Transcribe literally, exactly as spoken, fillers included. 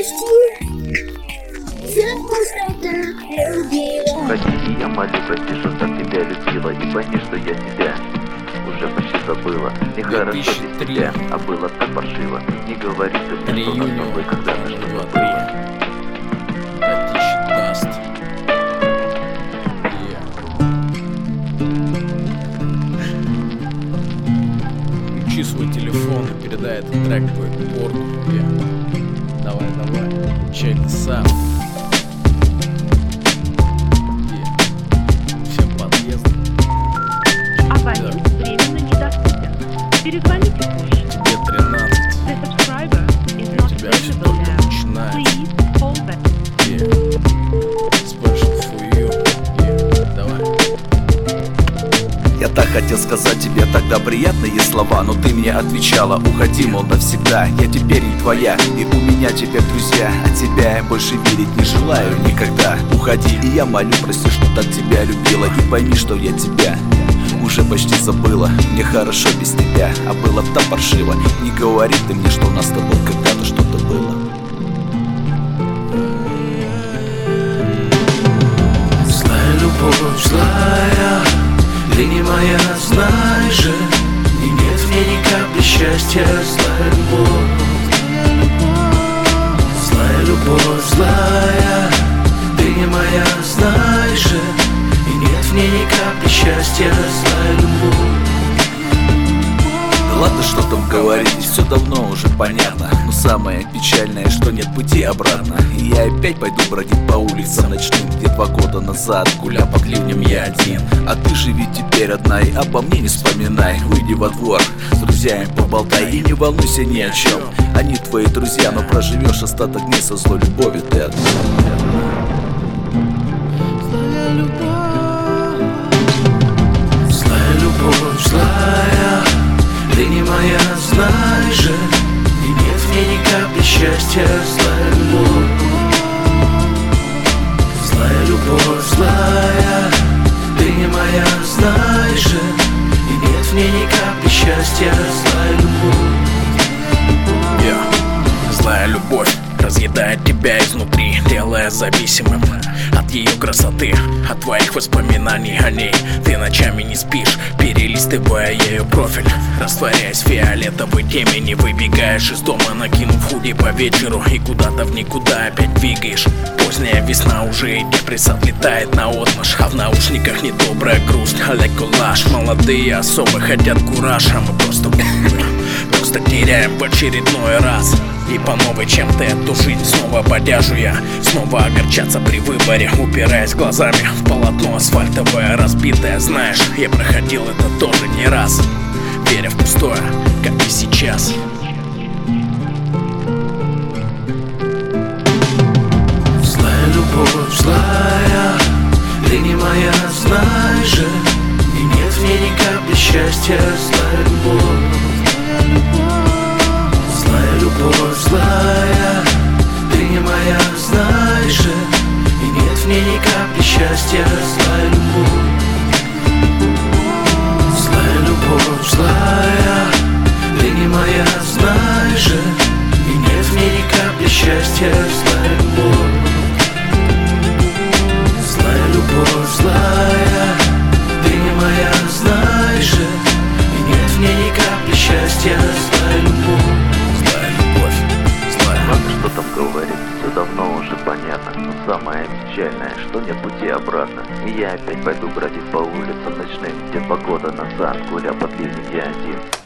прости, за пустота любила. Прости, я молю, прости, что так тебя любила. И пойми, что я тебя уже почти забыла. Нехорошо без тебя, а было так паршиво. Не говори ты мне, что нас с тобой когда-то что-то было. Включи свой телефон и передай этот трек по порту. Yeah. Давай, давай, check this out. Yeah. Всем подъездом. Абонент временно недоступен. Перезвоните позже. Тебе тринадцать. The subscriber is И у not тебя все visible только now. начинается. Please hold back. Yeah. Special for you. Yeah. Давай. Я так хотел сказать тебе тогда приятные слова, но ты мне отвечала: уходи, мол, навсегда. Я теперь не твоя, и у меня теперь друзья, а тебя я больше видеть не желаю никогда. Уходи, и я молю, прости, что так тебя любила. И пойми, что я тебя уже почти забыла. Мне хорошо без тебя, а было так паршиво. Не говори ты мне, что у нас с тобой когда-то что-то было. Злая любовь, злая, ты не моя, знаешь же. И нет в ней ни капли счастья. Злая любовь, злая любовь, злая, ты не моя, знаешь же. И нет в ней ни капли счастья. Злая любовь. Да ладно, что там говорить, все давно уже понятно. Но самое печальное, что нет пути обратно. И я опять пойду бродить по улицам ночным, где два года назад гулял по кливням я один. А ты живи теперь одна и обо мне не вспоминай. Выйди во двор, с друзьями поболтай и не волнуйся ни о чем. Они твои друзья, но проживешь остаток дней со злой любовью ты одна. Злая любовь, злая любовь, злая, ты не моя, знаешь же. И нет в ней ни капли счастья. Злая любовь, злая любовь, злая, ты не моя, знаешь же. И нет в ней ни капли счастья. Злая любовь. Yeah. Злая любовь разъедает тебя изнутри, делая зависимым от ее красоты, от твоих воспоминаний о ней. Ты ночами не спишь, перелистывая ее профиль, растворяясь в фиолетовой темени. Выбегаешь из дома, накинув худи по вечеру, и куда-то в никуда опять двигаешь. Поздняя весна уже, и депресс отлетает наотмашь, а в наушниках недобрая грусть, а-ля коллаж. Молодые особо хотят кураж, а мы просто Просто теряем в очередной раз. И по новой чем-то эту жизнь снова подяжу я. Снова огорчаться при выборе, упираясь глазами в полотно асфальтовое разбитое. Знаешь, я проходил это тоже не раз, веря в пустое, как и сейчас. Злая любовь, злая, ты не моя, знаешь же. И нет в ней ни капли счастья. Злая любовь, злая любовь, злая, ты не моя, знаешь же. И нет в ней ни капли счастья. Злая любовь, злая любовь, злая, ты не моя, знаешь же. И нет в ней ни капли счастья. Злая любовь, злая любовь, злая, ты не моя, знаешь же. И нет в ней ни капли счастья. Злая любовь, Злая любовь, злая. Ладно, что там говорить, все давно уже понятно. Но самое печальное, что нет пути обратно. И я опять пойду бродить по улицам ночным, где два года назад гулял под ливнем я один.